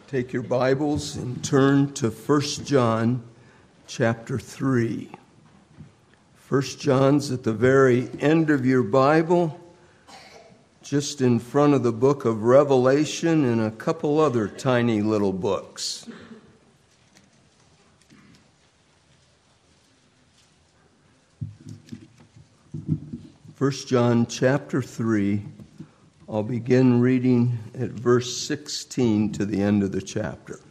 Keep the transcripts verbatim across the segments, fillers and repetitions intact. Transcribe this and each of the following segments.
Take your Bibles and turn to First John chapter three. First John's at the very end of your Bible, just in front of the book of Revelation and a couple other tiny little books. First John chapter three. I'll begin reading at verse sixteen to the end of the chapter.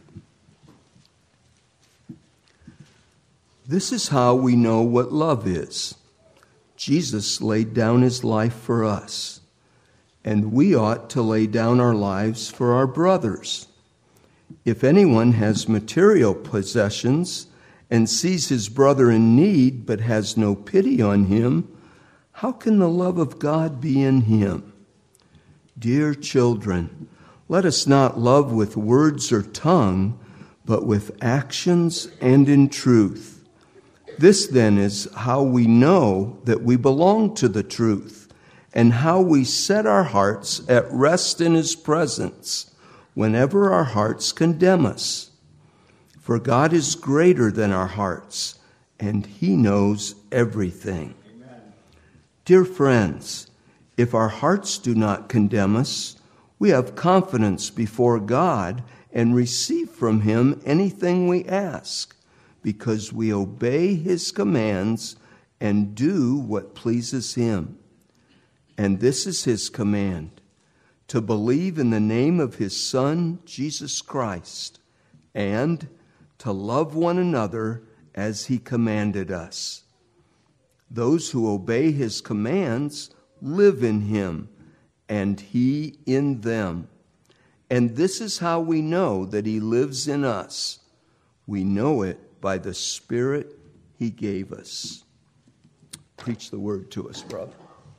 This is how we know what love is. Jesus laid down his life for us, and we ought to lay down our lives for our brothers. If anyone has material possessions and sees his brother in need but has no pity on him, how can the love of God be in him? Dear children, let us not love with words or tongue, but with actions and in truth. This then is how we know that we belong to the truth, and how we set our hearts at rest in his presence whenever our hearts condemn us. For God is greater than our hearts, and he knows everything. Amen. Dear friends, if our hearts do not condemn us, we have confidence before God and receive from him anything we ask, because we obey his commands and do what pleases him. And this is his command, to believe in the name of his Son, Jesus Christ, and to love one another as he commanded us. Those who obey his commands live in him, and he in them. And this is how we know that he lives in us. We know it by the Spirit he gave us. Preach the word to us, brother.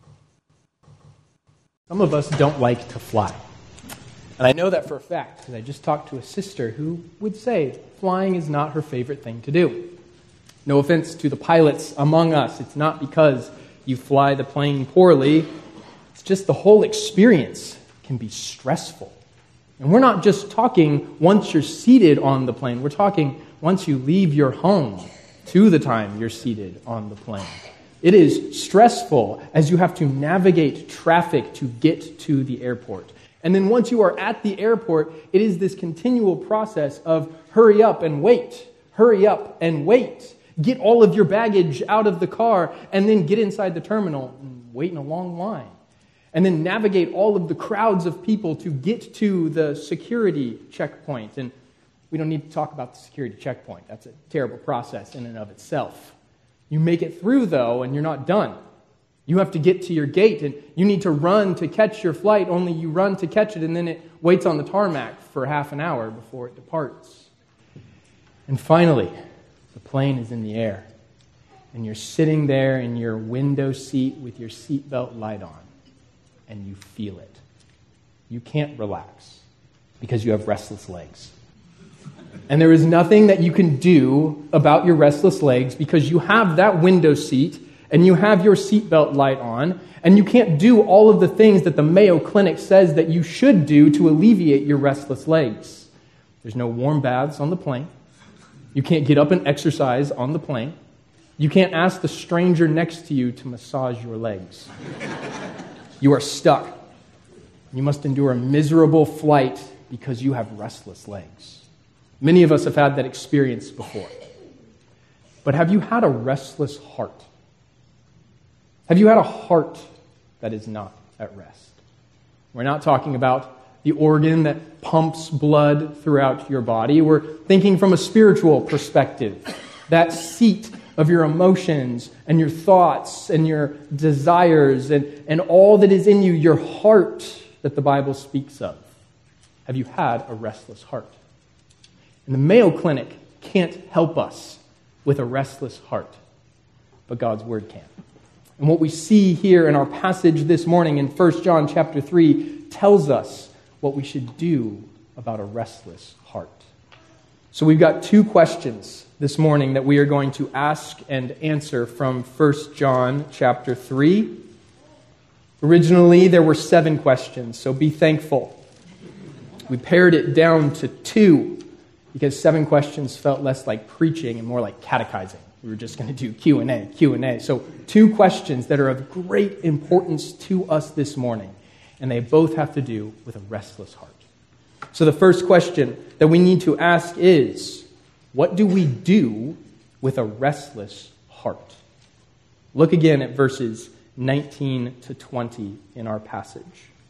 Some of us don't like to fly. And I know that for a fact, because I just talked to a sister who would say flying is not her favorite thing to do. No offense to the pilots among us. It's not because you fly the plane poorly. It's just the whole experience can be stressful. And we're not just talking once you're seated on the plane. We're talking once you leave your home to the time you're seated on the plane. It is stressful as you have to navigate traffic to get to the airport. And then once you are at the airport, it is this continual process of hurry up and wait, hurry up and wait. Get all of your baggage out of the car, and then get inside the terminal and wait in a long line. And then navigate all of the crowds of people to get to the security checkpoint. And we don't need to talk about the security checkpoint. That's a terrible process in and of itself. You make it through, though, and you're not done. You have to get to your gate, and you need to run to catch your flight, only you run to catch it, and then it waits on the tarmac for half an hour before it departs. And finally, the plane is in the air, and you're sitting there in your window seat with your seatbelt light on, and you feel it. You can't relax because you have restless legs. And there is nothing that you can do about your restless legs because you have that window seat and you have your seatbelt light on, and you can't do all of the things that the Mayo Clinic says that you should do to alleviate your restless legs. There's no warm baths on the plane. You can't get up and exercise on the plane. You can't ask the stranger next to you to massage your legs. You are stuck. You must endure a miserable flight because you have restless legs. Many of us have had that experience before. But have you had a restless heart? Have you had a heart that is not at rest? We're not talking about the organ that pumps blood throughout your body. We're thinking from a spiritual perspective. That seat of your emotions and your thoughts and your desires and, and all that is in you, your heart that the Bible speaks of. Have you had a restless heart? And the Mayo Clinic can't help us with a restless heart, but God's Word can. And what we see here in our passage this morning in First John chapter three tells us what we should do about a restless heart. So we've got two questions this morning that we are going to ask and answer from First John chapter three. Originally, there were seven questions, so be thankful. We pared it down to two because seven questions felt less like preaching and more like catechizing. We were just going to do Q and A, Q and A. So two questions that are of great importance to us this morning, and they both have to do with a restless heart. So the first question that we need to ask is, what do we do with a restless heart? Look again at verses nineteen to twenty in our passage.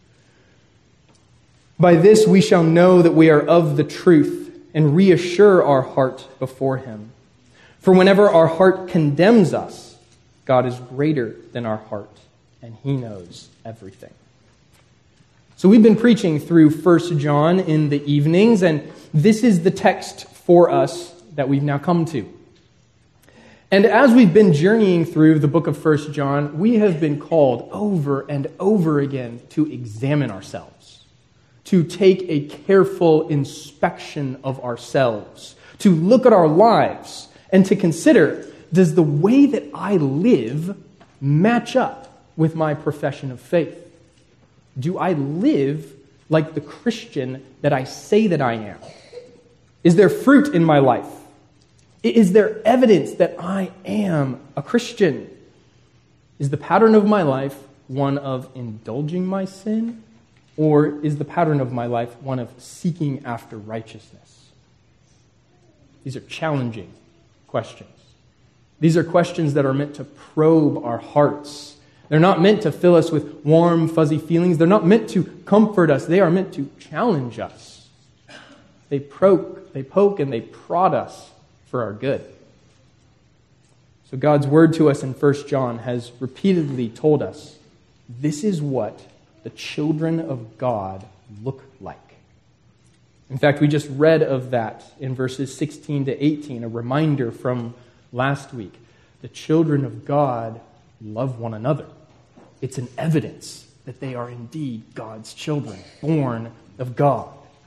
By this we shall know that we are of the truth and reassure our heart before him. For whenever our heart condemns us, God is greater than our heart, and he knows everything. So we've been preaching through First John in the evenings, and this is the text for us that we've now come to. And as we've been journeying through the book of First John, we have been called over and over again to examine ourselves, to take a careful inspection of ourselves, to look at our lives, and to consider, does the way that I live match up with my profession of faith? Do I live like the Christian that I say that I am? Is there fruit in my life? Is there evidence that I am a Christian? Is the pattern of my life one of indulging my sin, or is the pattern of my life one of seeking after righteousness? These are challenging questions. These are questions that are meant to probe our hearts. They're not meant to fill us with warm, fuzzy feelings. They're not meant to comfort us. They are meant to challenge us. They poke, they poke and they prod us for our good. So God's word to us in First John has repeatedly told us, this is what the children of God look like. In fact, we just read of that in verses sixteen to eighteen, a reminder from last week. The children of God love one another. It's an evidence that they are indeed God's children, born of God.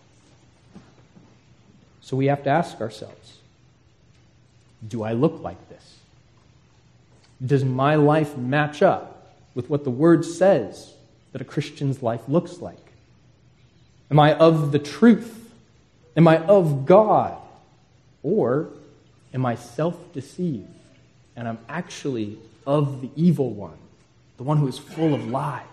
So we have to ask ourselves, do I look like this? Does my life match up with what the Word says that a Christian's life looks like? Am I of the truth? Am I of God? Or am I self-deceived and I'm actually of the evil one, the one who is full of lies?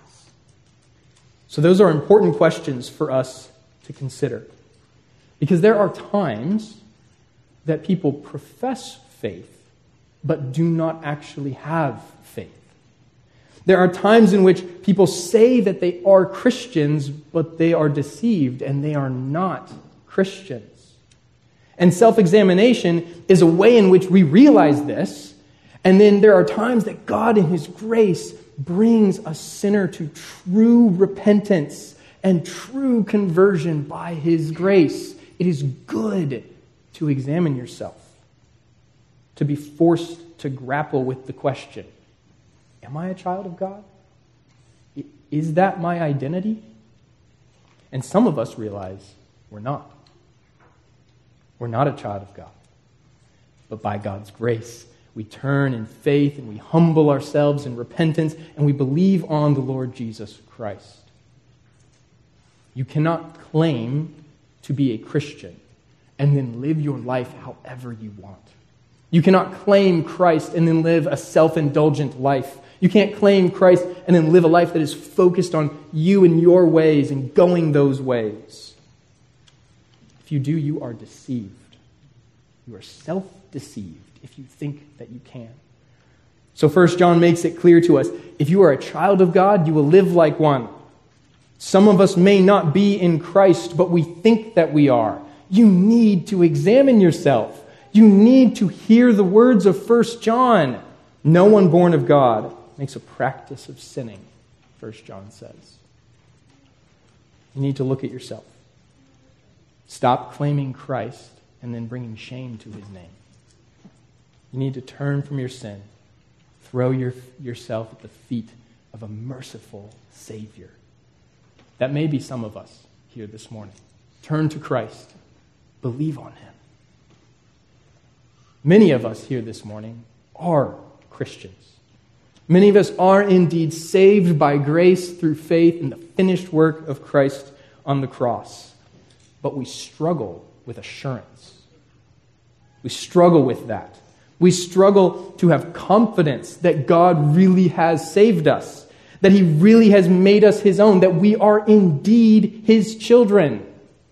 So those are important questions for us to consider. Because there are times that people profess faith, but do not actually have faith. There are times in which people say that they are Christians, but they are deceived and they are not Christians. And self-examination is a way in which we realize this, and then there are times that God in His grace brings a sinner to true repentance and true conversion by His grace. It is good to examine yourself, to be forced to grapple with the question, am I a child of God? Is that my identity? And some of us realize we're not. We're not a child of God. But by God's grace, we turn in faith and we humble ourselves in repentance and we believe on the Lord Jesus Christ. You cannot claim to be a Christian and then live your life however you want. You cannot claim Christ and then live a self-indulgent life. You can't claim Christ and then live a life that is focused on you and your ways and going those ways. If you do, you are deceived. You are self-deceived if you think that you can. So First John makes it clear to us, if you are a child of God, you will live like one. Some of us may not be in Christ, but we think that we are. You need to examine yourself. You need to hear the words of First John. No one born of God makes a practice of sinning, First John says. You need to look at yourself. Stop claiming Christ and then bringing shame to His name. You need to turn from your sin. Throw your, yourself at the feet of a merciful Savior. That may be some of us here this morning. Turn to Christ. Believe on Him. Many of us here this morning are Christians. Many of us are indeed saved by grace through faith in the finished work of Christ on the cross. but we struggle with assurance. We struggle with that. We struggle to have confidence that God really has saved us, that he really has made us his own, that we are indeed his children.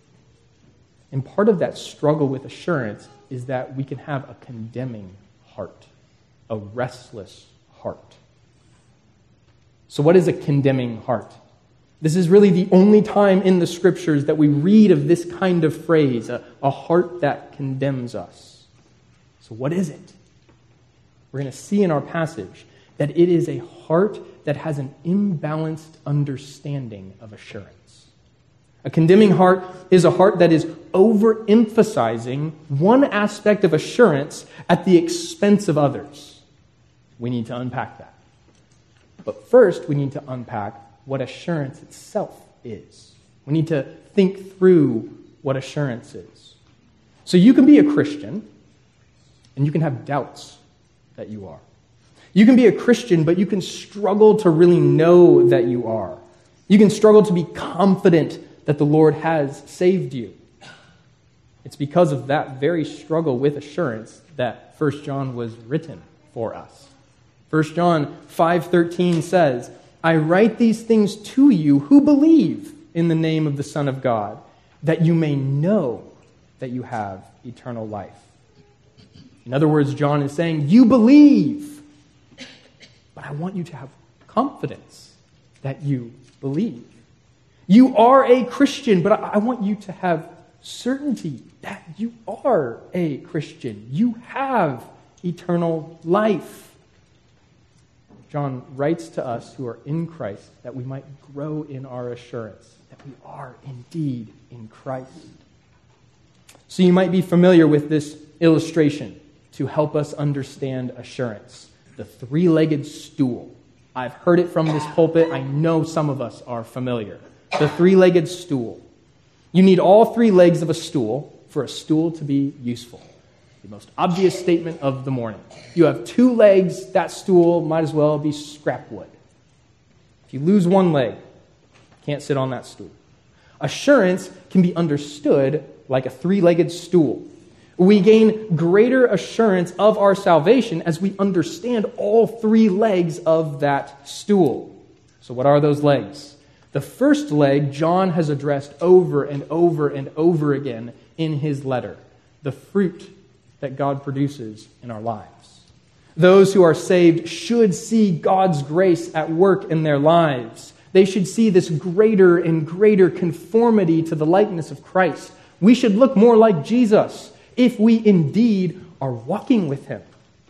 And part of that struggle with assurance is that we can have a condemning heart, a restless heart. So what is a condemning heart? This is really the only time in the scriptures that we read of this kind of phrase, a, a heart that condemns us. So what is it? We're going to see in our passage that it is a heart that has an imbalanced understanding of assurance. A condemning heart is a heart that is overemphasizing one aspect of assurance at the expense of others. We need to unpack that. But first, we need to unpack what assurance itself is. We need to think through what assurance is. So you can be a Christian, and you can have doubts that you are. You can be a Christian, but you can struggle to really know that you are. You can struggle to be confident that the Lord has saved you. It's because of that very struggle with assurance that First John was written for us. First John five thirteen says, I write these things to you who believe in the name of the Son of God, that you may know that you have eternal life. In other words, John is saying, you believe, but I want you to have confidence that you believe. You are a Christian, but I want you to have certainty that you are a Christian. You have eternal life. John writes to us who are in Christ that we might grow in our assurance that we are indeed in Christ. So you might be familiar with this illustration to help us understand assurance. The three-legged stool. I've heard it from this pulpit. I know some of us are familiar. The three-legged stool. You need all three legs of a stool for a stool to be useful. The most obvious statement of the morning. You have two legs, that stool might as well be scrap wood. If you lose one leg, you can't sit on that stool. Assurance can be understood like a three-legged stool. We gain greater assurance of our salvation as we understand all three legs of that stool. So what are those legs? The first leg John has addressed over and over and over again in his letter. The fruit that God produces in our lives. Those who are saved should see God's grace at work in their lives. They should see this greater and greater conformity to the likeness of Christ. We should look more like Jesus if we indeed are walking with him.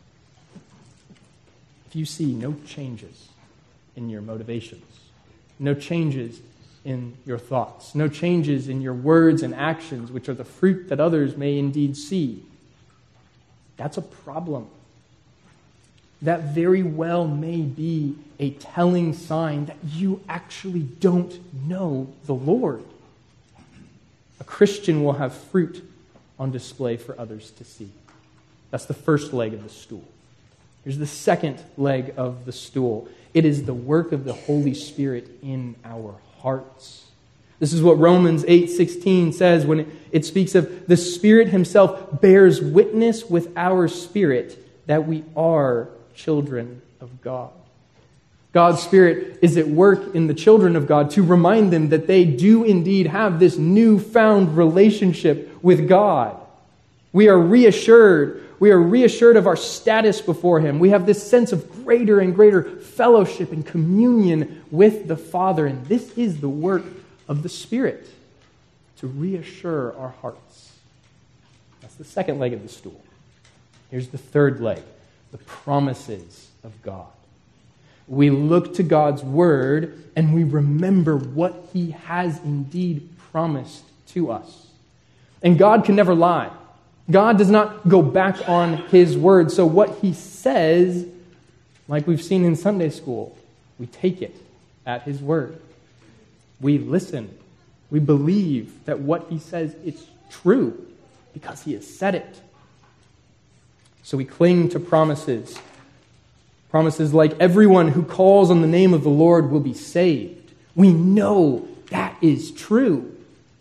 If you see no changes in your motivations, no changes in your thoughts, no changes in your words and actions, which are the fruit that others may indeed see, that's a problem. That very well may be a telling sign that you actually don't know the Lord. A Christian will have fruit on display for others to see. That's the first leg of the stool. Here's the second leg of the stool. It is the work of the Holy Spirit in our hearts. This is what Romans eight sixteen says when it, it speaks of the Spirit himself bears witness with our spirit that we are children of God. God's Spirit is at work in the children of God to remind them that they do indeed have this newfound relationship with God. We are reassured. We are reassured of our status before him. We have this sense of greater and greater fellowship and communion with the Father. And this is the work of the Spirit to reassure our hearts. That's the second leg of the stool. Here's the third leg, the promises of God. We look to God's word and we remember what he has indeed promised to us. And God can never lie. God does not go back on his word. So what he says, like we've seen in Sunday school, we take it at his word. We listen. We believe that what he says is true because he has said it. So we cling to promises. Promises like everyone who calls on the name of the Lord will be saved. We know that is true.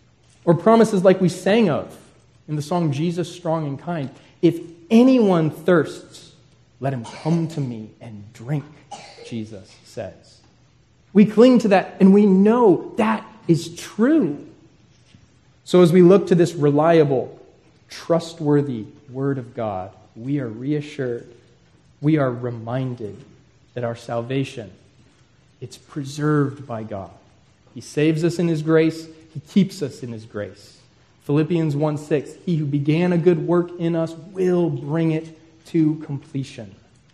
Or promises like we sang of in the song Jesus Strong and Kind. If anyone thirsts, let him come to me and drink, Jesus says. We cling to that and we know that is true. So as we look to this reliable, trustworthy Word of God, we are reassured, we are reminded that our salvation, it's preserved by God. He saves us in His grace. He keeps us in His grace. Philippians one six, He who began a good work in us will bring it to completion.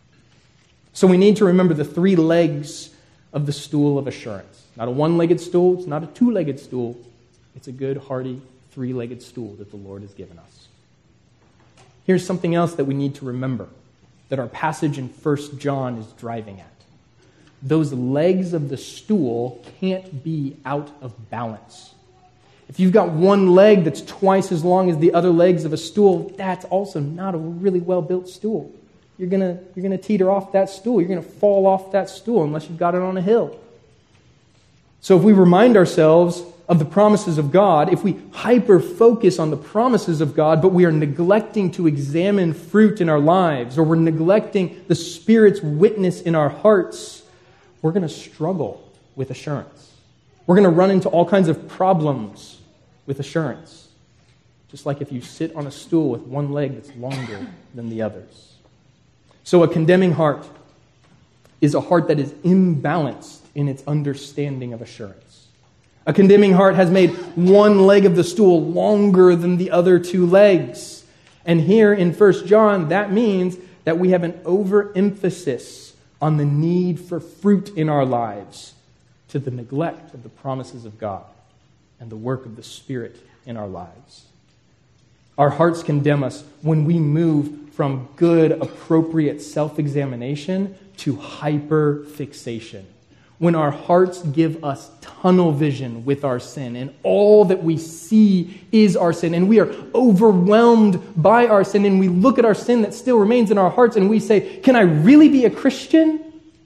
So we need to remember the three legs of the stool of assurance. Not a one-legged stool, it's not a two-legged stool. It's a good, hearty, three-legged stool that the Lord has given us. Here's something else that we need to remember that our passage in First John is driving at. Those legs of the stool can't be out of balance. If you've got one leg that's twice as long as the other legs of a stool, that's also not a really well-built stool. You're gonna, you're gonna teeter off that stool. You're gonna fall off that stool unless you've got it on a hill. So if we remind ourselves of the promises of God, if we hyper-focus on the promises of God, but we are neglecting to examine fruit in our lives, or we're neglecting the Spirit's witness in our hearts, we're going to struggle with assurance. We're going to run into all kinds of problems with assurance. Just like if you sit on a stool with one leg that's longer than the others. So a condemning heart is a heart that is imbalanced in its understanding of assurance. A condemning heart has made one leg of the stool longer than the other two legs. And here in First John, that means that we have an overemphasis on the need for fruit in our lives to the neglect of the promises of God and the work of the Spirit in our lives. Our hearts condemn us when we move from good, appropriate self-examination to hyper-fixation. When our hearts give us tunnel vision with our sin and all that we see is our sin and we are overwhelmed by our sin and we look at our sin that still remains in our hearts and we say, can I really be a Christian?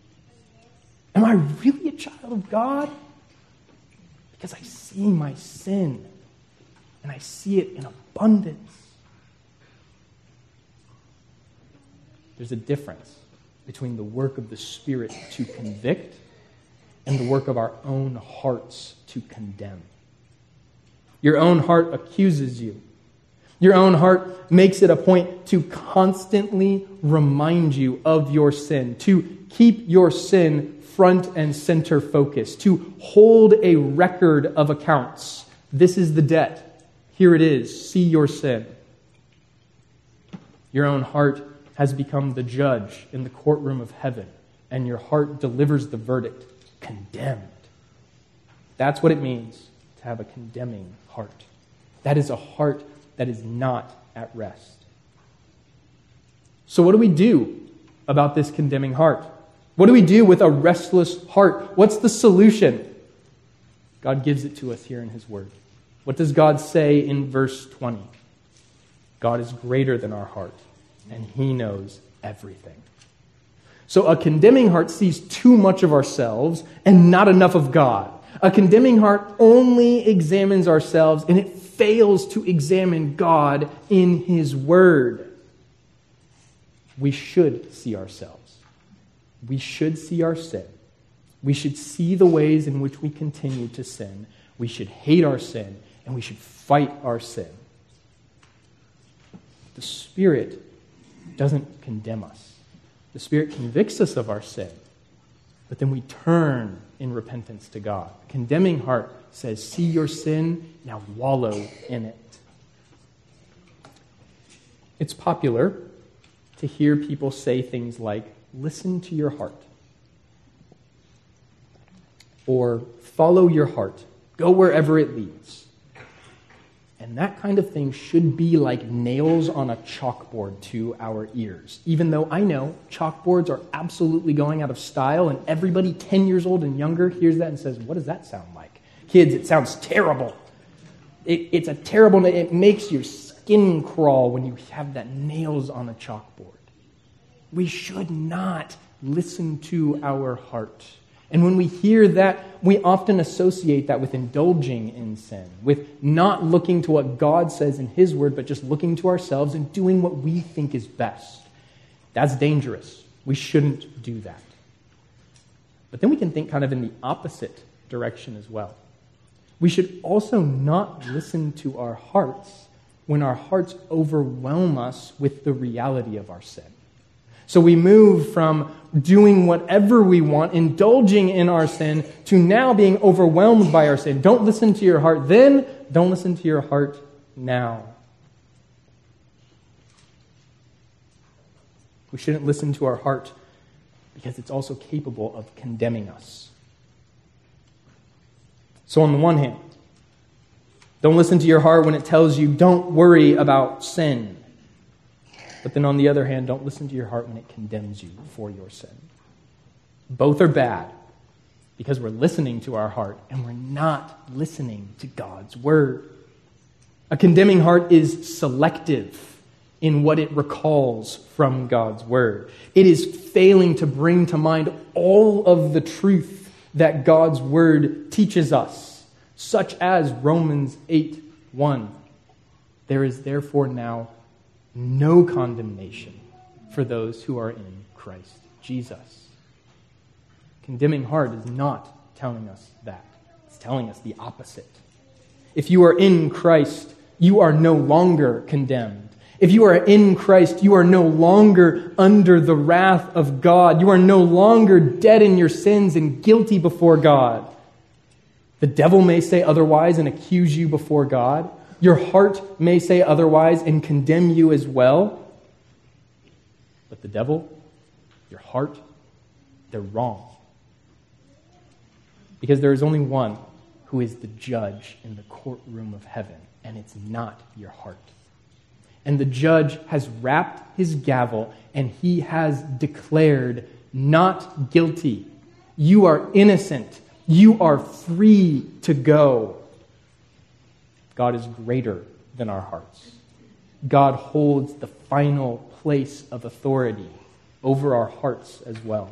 Am I really a child of God? Because I see my sin and I see it in abundance. There's a difference between the work of the Spirit to convict and the work of our own hearts to condemn. Your own heart accuses you. Your own heart makes it a point to constantly remind you of your sin, to keep your sin front and center focus, to hold a record of accounts. This is the debt. Here it is. See your sin. Your own heart has become the judge in the courtroom of heaven, and your heart delivers the verdict. Condemned. That's what it means to have a condemning heart. That is a heart that is not at rest. So what do we do about this condemning heart? What do we do with a restless heart? What's the solution? God gives it to us here in His Word. What does God say in verse twenty? God is greater than our heart, and He knows everything. So a condemning heart sees too much of ourselves and not enough of God. A condemning heart only examines ourselves and it fails to examine God in His Word. We should see ourselves. We should see our sin. We should see the ways in which we continue to sin. We should hate our sin and we should fight our sin. The Spirit doesn't condemn us. The Spirit convicts us of our sin, but then we turn in repentance to God. A condemning heart says, see your sin, now wallow in it. It's popular to hear people say things like, listen to your heart. Or follow your heart. Go wherever it leads. And that kind of thing should be like nails on a chalkboard to our ears. Even though I know chalkboards are absolutely going out of style and everybody ten years old and younger hears that and says, what does that sound like? Kids, it sounds terrible. It, it's a terrible, it makes your skin crawl when you have that nails on a chalkboard. We should not listen to our heart. And when we hear that, we often associate that with indulging in sin, with not looking to what God says in His Word, but just looking to ourselves and doing what we think is best. That's dangerous. We shouldn't do that. But then we can think kind of in the opposite direction as well. We should also not listen to our hearts when our hearts overwhelm us with the reality of our sin. So we move from doing whatever we want, indulging in our sin, to now being overwhelmed by our sin. Don't listen to your heart then, don't listen to your heart now. We shouldn't listen to our heart because it's also capable of condemning us. So on the one hand, don't listen to your heart when it tells you don't worry about sin. But then on the other hand, don't listen to your heart when it condemns you for your sin. Both are bad because we're listening to our heart and we're not listening to God's word. A condemning heart is selective in what it recalls from God's word. It is failing to bring to mind all of the truth that God's word teaches us, such as Romans eight one. There is therefore now no condemnation for those who are in Christ Jesus. Condemning heart is not telling us that. It's telling us the opposite. If you are in Christ, you are no longer condemned. If you are in Christ, you are no longer under the wrath of God. You are no longer dead in your sins and guilty before God. The devil may say otherwise and accuse you before God. Your heart may say otherwise and condemn you as well. But the devil, your heart, they're wrong. Because there is only one who is the judge in the courtroom of heaven, and it's not your heart. And the judge has rapped his gavel, and he has declared not guilty. You are innocent. You are free to go. God is greater than our hearts. God holds the final place of authority over our hearts as well.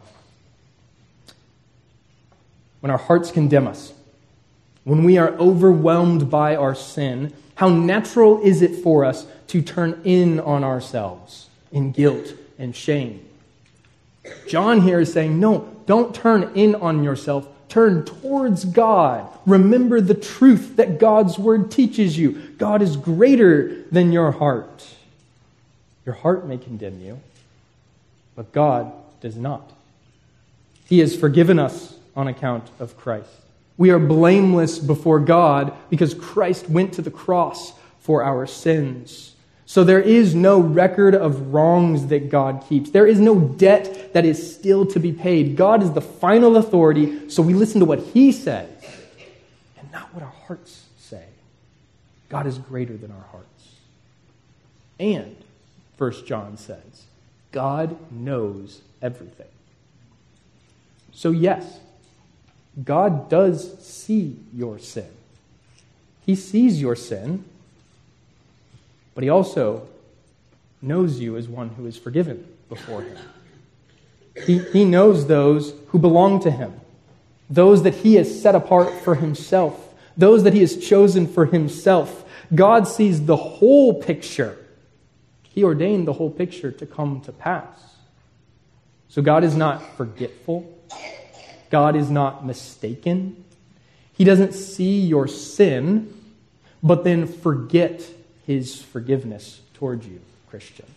When our hearts condemn us, when we are overwhelmed by our sin, how natural is it for us to turn in on ourselves in guilt and shame? John here is saying, no, don't turn in on yourself. Turn towards God. Remember the truth that God's word teaches you. God is greater than your heart. Your heart may condemn you, but God does not. He has forgiven us on account of Christ. We are blameless before God because Christ went to the cross for our sins. So there is no record of wrongs that God keeps. There is no debt that is still to be paid. God is the final authority, so we listen to what He says and not what our hearts say. God is greater than our hearts. And, First John says, God knows everything. So yes, God does see your sin. He sees your sin, but He also knows you as one who is forgiven before Him. He, he knows those who belong to Him, those that He has set apart for Himself, those that He has chosen for Himself. God sees the whole picture. He ordained the whole picture to come to pass. So God is not forgetful. God is not mistaken. He doesn't see your sin, but then forget His forgiveness toward you, Christian.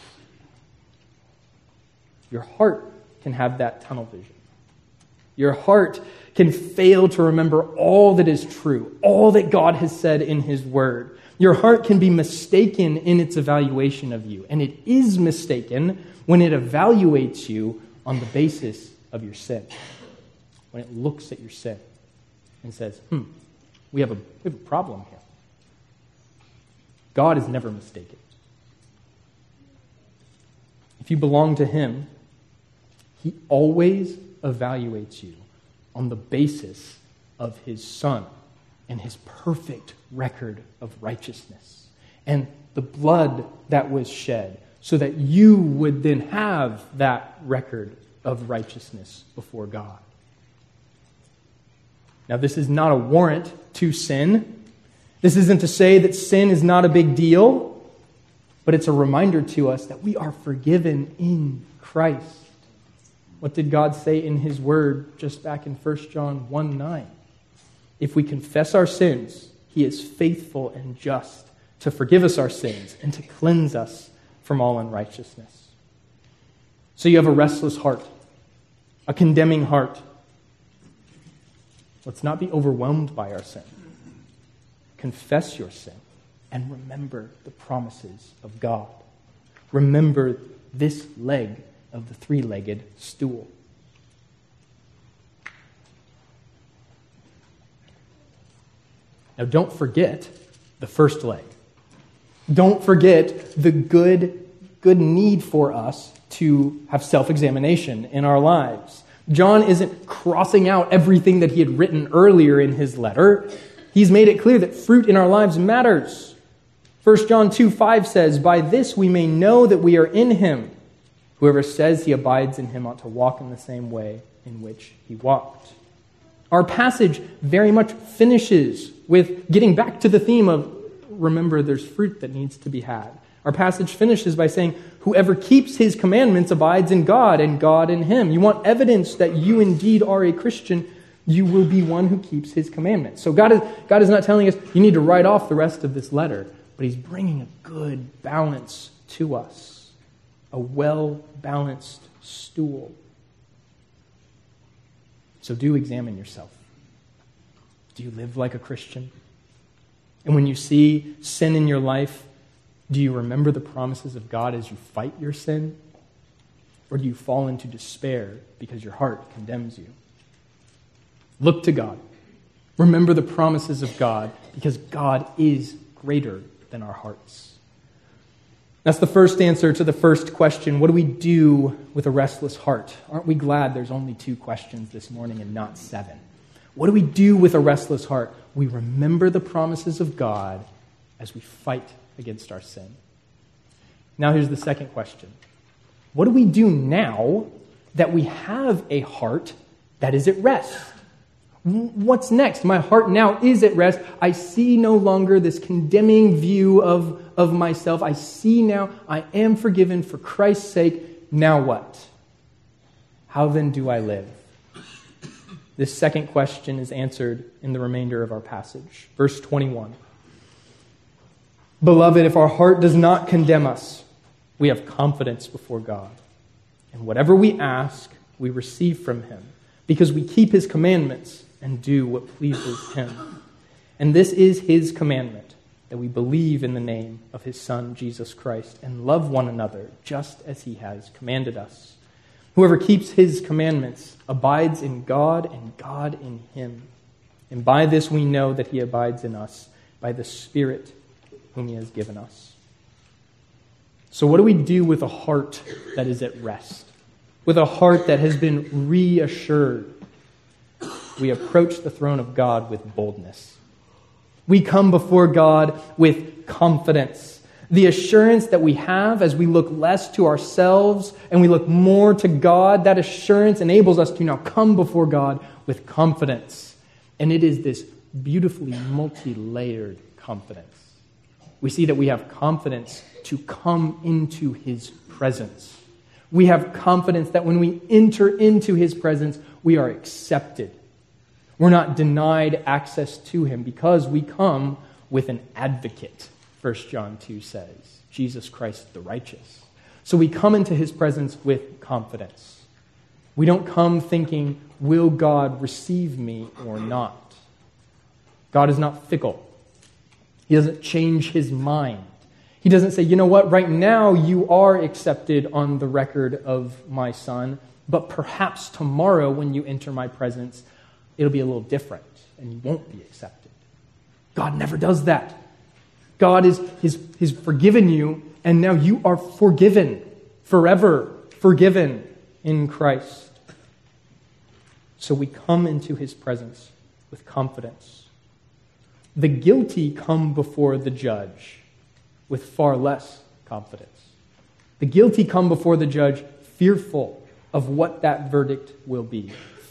Your heart can have that tunnel vision. Your heart can fail to remember all that is true, all that God has said in His Word. Your heart can be mistaken in its evaluation of you, and it is mistaken when it evaluates you on the basis of your sin. When it looks at your sin and says, hmm, we have a, we have a problem here. God is never mistaken. If you belong to Him, He always evaluates you on the basis of His Son and His perfect record of righteousness and the blood that was shed so that you would then have that record of righteousness before God. Now, this is not a warrant to sin. This isn't to say that sin is not a big deal, but it's a reminder to us that we are forgiven in Christ. What did God say in His Word just back in First John one nine? If we confess our sins, He is faithful and just to forgive us our sins and to cleanse us from all unrighteousness. So you have a restless heart, a condemning heart. Let's not be overwhelmed by our sin. Confess your sin and remember the promises of God. Remember this leg of the three-legged stool. Now, don't forget the first leg. Don't forget the good, good need for us to have self-examination in our lives. John isn't crossing out everything that he had written earlier in his letter. He's made it clear that fruit in our lives matters. First John two five says, "By this we may know that we are in Him. Whoever says he abides in Him ought to walk in the same way in which He walked." Our passage very much finishes with getting back to the theme of, remember, there's fruit that needs to be had. Our passage finishes by saying, whoever keeps His commandments abides in God, and God in him. You want evidence that you indeed are a Christian, you will be one who keeps His commandments. So God is, God is not telling us you need to write off the rest of this letter, but He's bringing a good balance to us, a well-balanced stool. So do examine yourself. Do you live like a Christian? And when you see sin in your life, do you remember the promises of God as you fight your sin? Or do you fall into despair because your heart condemns you? Look to God. Remember the promises of God because God is greater than our hearts. That's the first answer to the first question. What do we do with a restless heart? Aren't we glad there's only two questions this morning and not seven? What do we do with a restless heart? We remember the promises of God as we fight against our sin. Now here's the second question. What do we do now that we have a heart that is at rest? What's next? My heart now is at rest. I see no longer this condemning view of, of myself. I see now I am forgiven for Christ's sake. Now what? How then do I live? This second question is answered in the remainder of our passage. Verse twenty-one. Beloved, if our heart does not condemn us, we have confidence before God. And whatever we ask, we receive from Him, because we keep His commandments and do what pleases Him. And this is His commandment, that we believe in the name of His Son, Jesus Christ, and love one another just as He has commanded us. Whoever keeps His commandments abides in God and God in him. And by this we know that He abides in us, by the Spirit whom He has given us. So what do we do with a heart that is at rest? With a heart that has been reassured? We approach the throne of God with boldness. We come before God with confidence. The assurance that we have as we look less to ourselves and we look more to God, that assurance enables us to now come before God with confidence. And it is this beautifully multi-layered confidence. We see that we have confidence to come into His presence. We have confidence that when we enter into His presence, we are accepted. We're not denied access to Him because we come with an advocate, First John two says, Jesus Christ the righteous. So we come into His presence with confidence. We don't come thinking, will God receive me or not? God is not fickle. He doesn't change His mind. He doesn't say, you know what, right now you are accepted on the record of my Son, but perhaps tomorrow when you enter my presence, it'll be a little different and you won't be accepted. God never does that. God is has, has forgiven you, and now you are forgiven, forever forgiven in Christ. So we come into His presence with confidence. The guilty come before the judge with far less confidence. The guilty come before the judge fearful of what that verdict will be,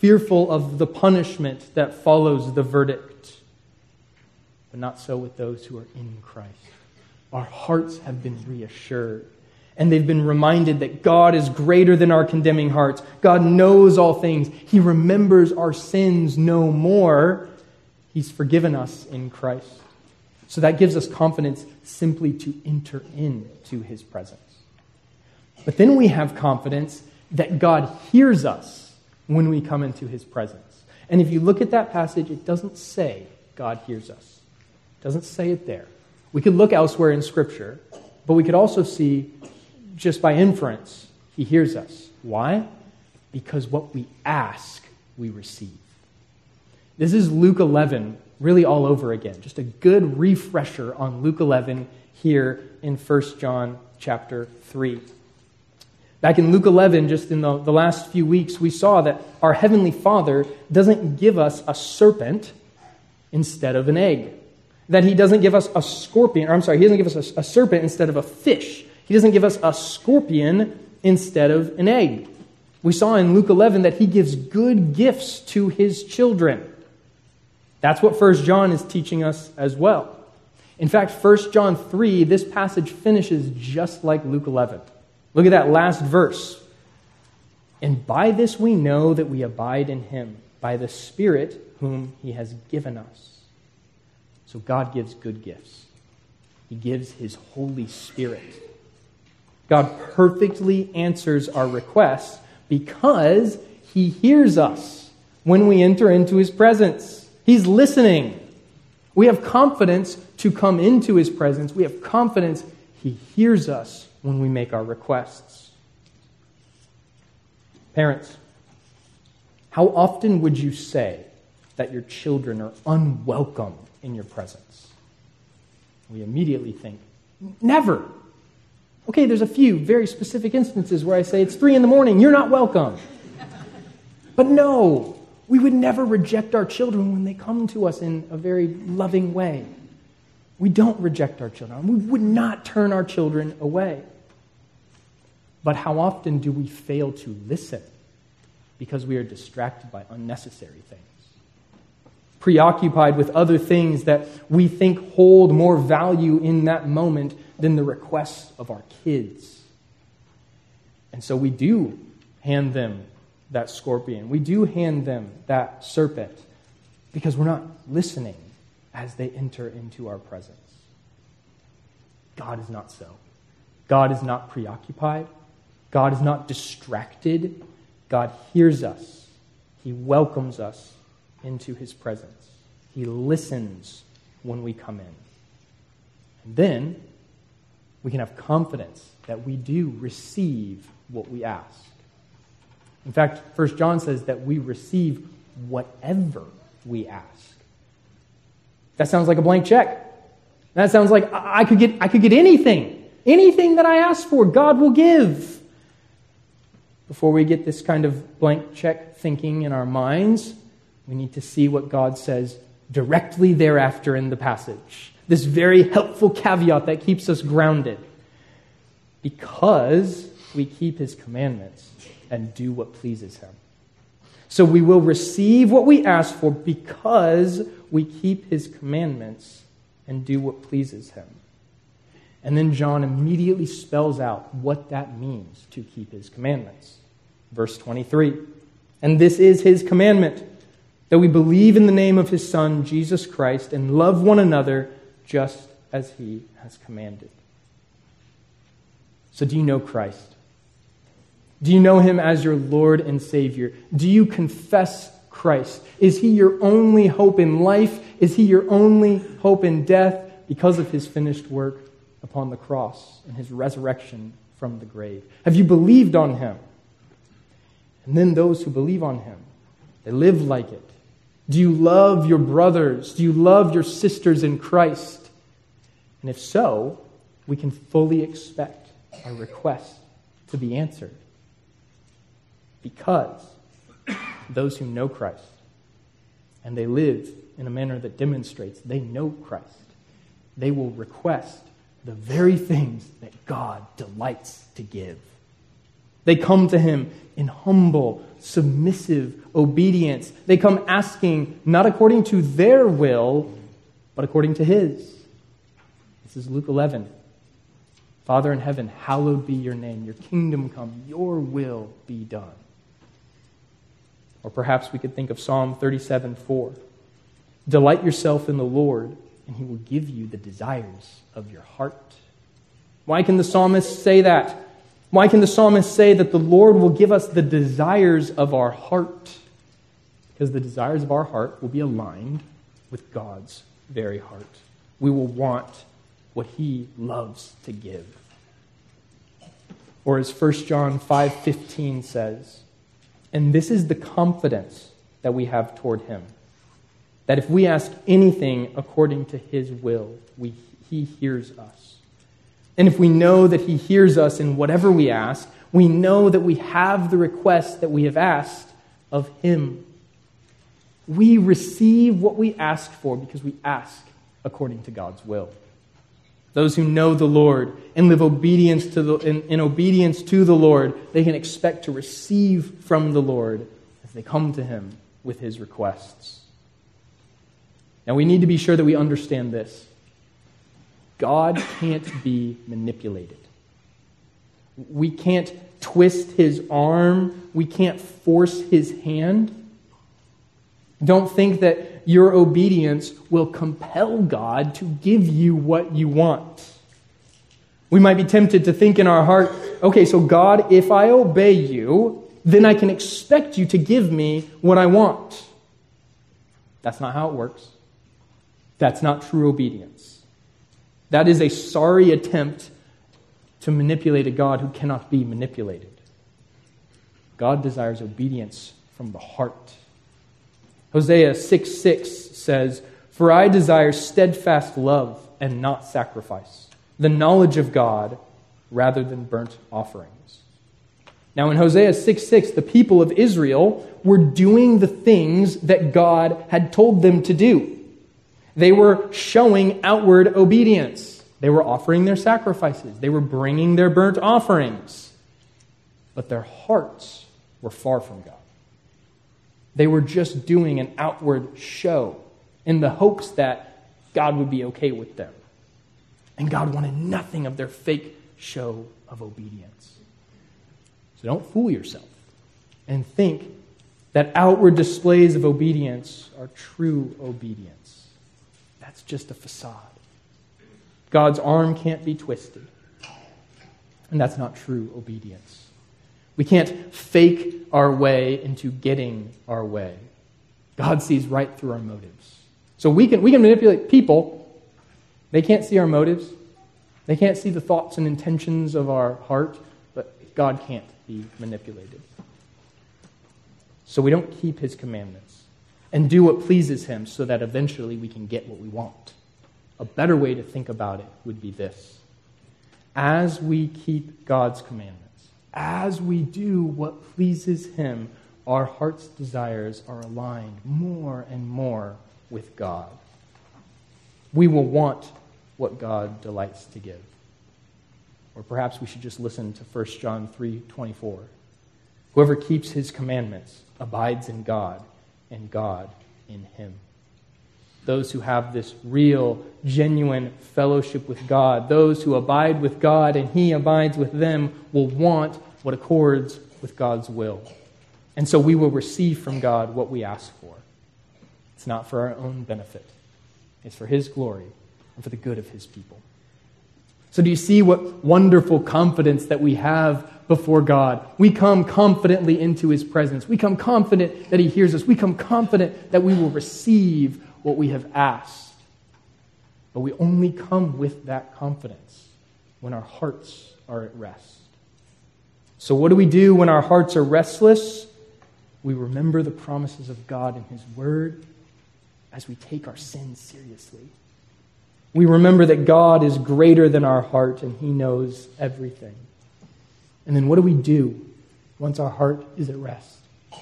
fearful of the punishment that follows the verdict. But not so with those who are in Christ. Our hearts have been reassured. And they've been reminded that God is greater than our condemning hearts. God knows all things. He remembers our sins no more. He's forgiven us in Christ. So that gives us confidence simply to enter into His presence. But then we have confidence that God hears us when we come into His presence. And if you look at that passage, it doesn't say God hears us. It doesn't say it there. We could look elsewhere in Scripture, but we could also see, just by inference, He hears us. Why? Because what we ask, we receive. This is Luke eleven, really all over again. Just a good refresher on Luke eleven here in First John chapter three. Back in Luke eleven, just in the, the last few weeks, we saw that our Heavenly Father doesn't give us a serpent instead of an egg. That He doesn't give us a scorpion, or I'm sorry, He doesn't give us a, a serpent instead of a fish. He doesn't give us a scorpion instead of an egg. We saw in Luke eleven that He gives good gifts to His children. That's what First John is teaching us as well. In fact, First John three, this passage finishes just like Luke eleven. Look at that last verse. And by this we know that we abide in Him, by the Spirit whom He has given us. So God gives good gifts. He gives His Holy Spirit. God perfectly answers our requests because He hears us when we enter into His presence. He's listening. We have confidence to come into His presence. We have confidence He hears us when we make our requests. Parents, how often would you say that your children are unwelcome in your presence? We immediately think, never. Okay, there's a few very specific instances where I say, it's three in the morning, you're not welcome. But no, we would never reject our children when they come to us in a very loving way. We don't reject our children. We would not turn our children away. But how often do we fail to listen because we are distracted by unnecessary things? Preoccupied with other things that we think hold more value in that moment than the requests of our kids. And so we do hand them that scorpion. We do hand them that serpent because we're not listening as they enter into our presence. God is not so. God is not preoccupied. God is not distracted. God hears us. He welcomes us into His presence. He listens when we come in. And then we can have confidence that we do receive what we ask. In fact, First John says that we receive whatever we ask. That sounds like a blank check. That sounds like I could get I could get anything. Anything that I ask for, God will give. Before we get this kind of blank check thinking in our minds, we need to see what God says directly thereafter in the passage. This very helpful caveat that keeps us grounded. Because we keep His commandments and do what pleases Him. So we will receive what we ask for because we keep His commandments and do what pleases Him. And then John immediately spells out what that means to keep His commandments. Verse twenty-three, and this is His commandment, that we believe in the name of His Son, Jesus Christ, and love one another just as He has commanded. So do you know Christ? Do you know Him as your Lord and Savior? Do you confess Christ? Is He your only hope in life? Is He your only hope in death because of His finished work upon the cross and His resurrection from the grave? Have you believed on Him? And then those who believe on Him, they live like it. Do you love your brothers? Do you love your sisters in Christ? And if so, we can fully expect our request to be answered. Because those who know Christ and they live in a manner that demonstrates they know Christ, they will request the very things that God delights to give. They come to him in humble, submissive obedience. They come asking not according to their will, but according to his. This is Luke eleven. Father in heaven, hallowed be your name. Your kingdom come. Your will be done. Or perhaps we could think of Psalm thirty-seven four. Delight yourself in the Lord, and he will give you the desires of your heart. Why can the psalmist say that? Why can the psalmist say that the Lord will give us the desires of our heart? Because the desires of our heart will be aligned with God's very heart. We will want what he loves to give. Or as First John five fifteen says, and this is the confidence that we have toward him, that if we ask anything according to his will, we, he hears us. And if we know that he hears us in whatever we ask, we know that we have the request that we have asked of him. We receive what we ask for because we ask according to God's will. Those who know the Lord and live obedience to the, in, in obedience to the Lord, they can expect to receive from the Lord as they come to him with his requests. Now we need to be sure that we understand this. God can't be manipulated. We can't twist his arm. We can't force his hand. Don't think that your obedience will compel God to give you what you want. We might be tempted to think in our heart, okay, so God, if I obey you, then I can expect you to give me what I want. That's not how it works. That's not true obedience. That is a sorry attempt to manipulate a God who cannot be manipulated. God desires obedience from the heart. Hosea six six says, for I desire steadfast love and not sacrifice, the knowledge of God rather than burnt offerings. Now in Hosea six six, the people of Israel were doing the things that God had told them to do. They were showing outward obedience. They were offering their sacrifices. They were bringing their burnt offerings. But their hearts were far from God. They were just doing an outward show in the hopes that God would be okay with them. And God wanted nothing of their fake show of obedience. So don't fool yourself and think that outward displays of obedience are true obedience. That's just a facade. God's arm can't be twisted. And that's not true obedience. We can't fake our way into getting our way. God sees right through our motives. So we can, we can manipulate people. They can't see our motives. They can't see the thoughts and intentions of our heart, but God can't be manipulated. So we don't keep his commandments and do what pleases him so that eventually we can get what we want. A better way to think about it would be this. As we keep God's commandments, as we do what pleases him, our heart's desires are aligned more and more with God. We will want what God delights to give. Or perhaps we should just listen to First John three twenty-four. Whoever keeps his commandments abides in God, and God in him. Those who have this real, genuine fellowship with God, those who abide with God and he abides with them, will want what accords with God's will. And so we will receive from God what we ask for. It's not for our own benefit. It's for his glory and for the good of his people. So do you see what wonderful confidence that we have before God? We come confidently into his presence. We come confident that he hears us. We come confident that we will receive what we have asked. But we only come with that confidence when our hearts are at rest. So what do we do when our hearts are restless? We remember the promises of God in his word as we take our sins seriously. We remember that God is greater than our heart and he knows everything. And then what do we do once our heart is at rest?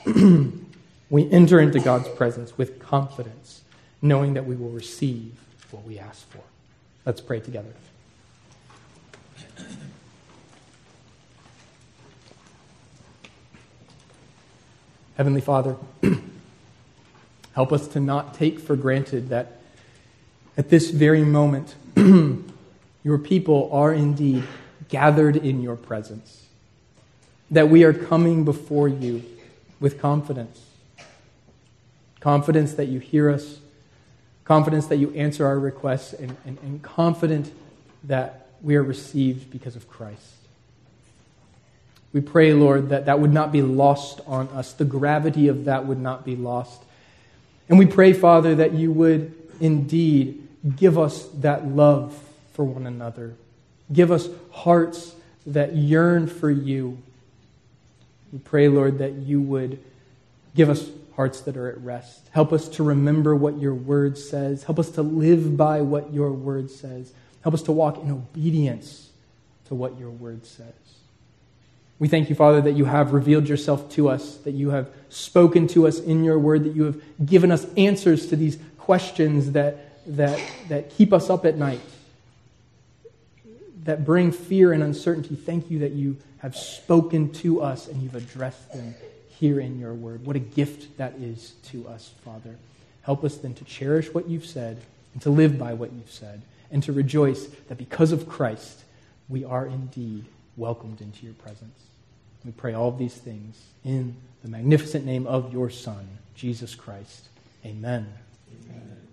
We enter into God's presence with confidence, knowing that we will receive what we ask for. Let's pray together. Heavenly Father, help us to not take for granted that at this very moment, your people are indeed gathered in your presence, that we are coming before you with confidence. Confidence that you hear us, confidence that you answer our requests, and, and, and confident that we are received because of Christ. We pray, Lord, that that would not be lost on us. The gravity of that would not be lost. And we pray, Father, that you would indeed give us that love for one another. Give us hearts that yearn for you. We pray, Lord, that you would give us hearts that are at rest. Help us to remember what your word says. Help us to live by what your word says. Help us to walk in obedience to what your word says. We thank you, Father, that you have revealed yourself to us, that you have spoken to us in your word, that you have given us answers to these questions that, that, that keep us up at night, that bring fear and uncertainty. Thank you that you have spoken to us and you've addressed them here in your word. What a gift that is to us, Father. Help us then to cherish what you've said and to live by what you've said and to rejoice that because of Christ, we are indeed welcomed into your presence. We pray all of these things in the magnificent name of your Son, Jesus Christ. Amen. Amen.